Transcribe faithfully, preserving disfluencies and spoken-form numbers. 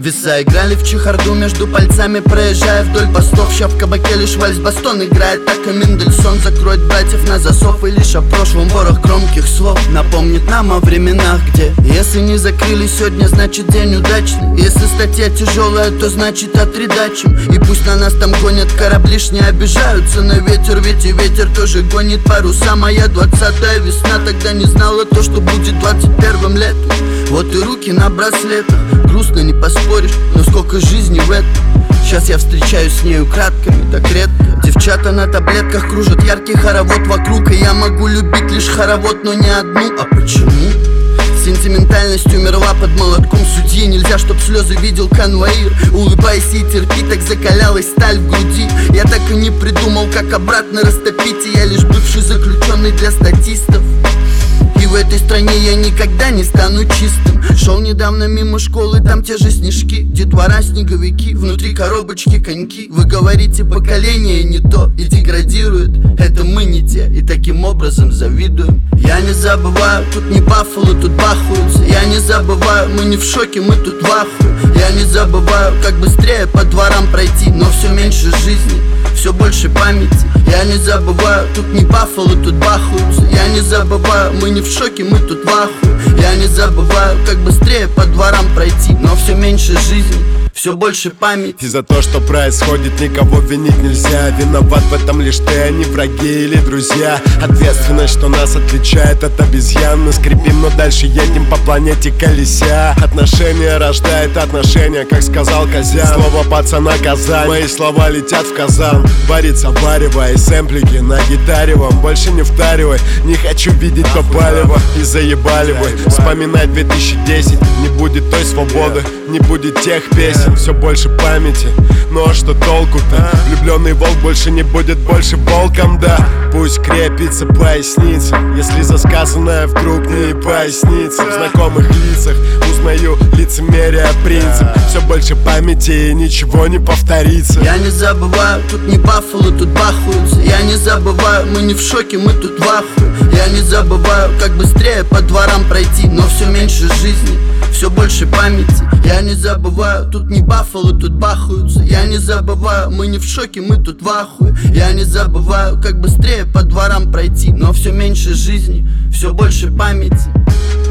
Веса играли в чехарду между пальцами, проезжая вдоль постов. Ща в кабаке лишь вальс-бастон играет, так и Мендельсон закроет братьев на засов. И лишь о прошлом ворох громких слов напомнит нам о временах, где если не закрыли сегодня, значит день удачный. Если статья тяжелая, то значит отрядачим. И пусть на нас там гонят корабли, ж не обижаются на ветер, ведь и ветер тоже гонит паруса. Моя двадцатая весна тогда не знала то, что будет двадцать первым летом. Вот и руки на браслетах, грустно не поспоришь, но сколько жизни в этом. Сейчас я встречаюсь с нею кратками, так редко. Девчата на таблетках кружат яркий хоровод вокруг, и я могу любить лишь хоровод, но не одну. А почему? Сентиментальность умерла под молотком судьи. Нельзя, чтоб слезы видел конвоир. Улыбайся и терпи, так закалялась сталь в груди. Я так и не придумал, как обратно растопить. И я лишь бывший заключенный для статистов. И в этой стране я никогда не стану чистым. Шел недавно мимо школы, там те же снежки, детвора, снеговики, внутри коробочки коньки. Вы говорите, поколение не то и деградирует. Это мы не те, и таким образом завидуем. Я не забываю, тут не Баффало, тут бахаются. Я не забываю, мы не в шоке, мы тут в ахуе. Я не забываю, как быстрее по дворам пройти, но все меньше жизни, все больше памяти. Я не забываю, тут не Баффало, тут бахаются. Я не забываю, мы не в шоке, мы тут в ахуе. Я не забываю, как быстрее по дворам пройти, но все меньше жизни, все больше памяти. И за то, что происходит, никого винить нельзя. Виноват в этом лишь ты, а не враги или друзья. Ответственность, что нас отличает от обезьян. Мы скрипим, но дальше едем по планете колеся. Отношения рождает отношения, как сказал Козян. Слово пацана Казань, мои слова летят в казан. Варится варево и сэмплики на гитаре вам. Больше не втаривай, не хочу видеть то палево. И заебали вы вспоминать две тысячи десять. Не будет той свободы, не будет тех песен. Все больше памяти, ну а что толку-то? Влюбленный волк больше не будет больше волком, да. Пусть крепится поясница, если за сказанное вдруг не пояснится. В знакомых лицах узнаю лицемерие принцип. Все больше памяти и ничего не повторится. Я не забываю, тут не Баффало, тут бахаются. Я не забываю, мы не в шоке, мы тут в ахуе. Я не забываю, как быстрее по дворам пройти, но все меньше жизни, все больше памяти. Я не забываю, тут не Баффало, тут бахаются. Я не забываю, мы не в шоке, мы тут в ахуе. Я не забываю, как быстрее по дворам пройти, но все меньше жизни, все больше памяти.